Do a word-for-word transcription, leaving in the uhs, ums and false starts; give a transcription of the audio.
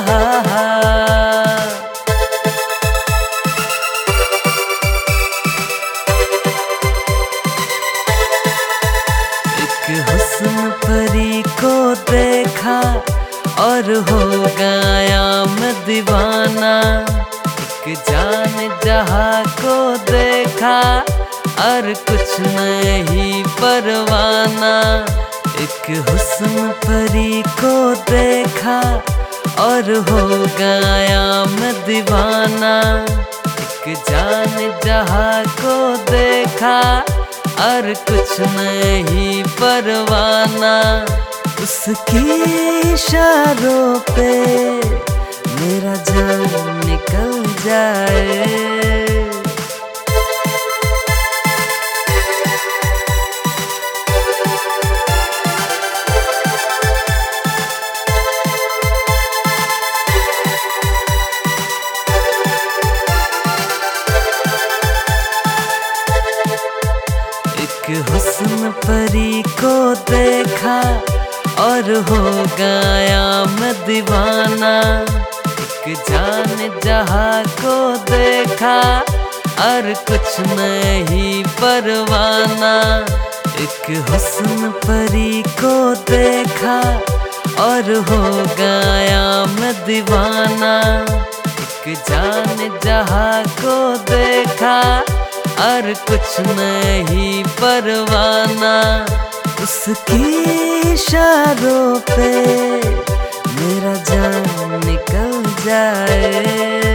एक हुस्न परी को देखा और हो गया मैं दीवाना। एक जान जहाँ को देखा और कुछ नहीं परवाना। एक हुस्न परी को देखा और हो गया मैं दीवाना। एक जान जहाँ को देखा और कुछ नहीं परवाना। उसके इशारों पे मेरा जान निकल जाए। एक हुस्न परी को देखा और हो गया मैं दीवाना। एक जान जहाँ को देखा और कुछ नहीं परवाना। एक हुस्न परी को देखा और हो गया मैं दीवाना। एक जान जहाँ को देखा और कुछ नहीं परवाना। उसके इशारों पे मेरा जान निकल जाए।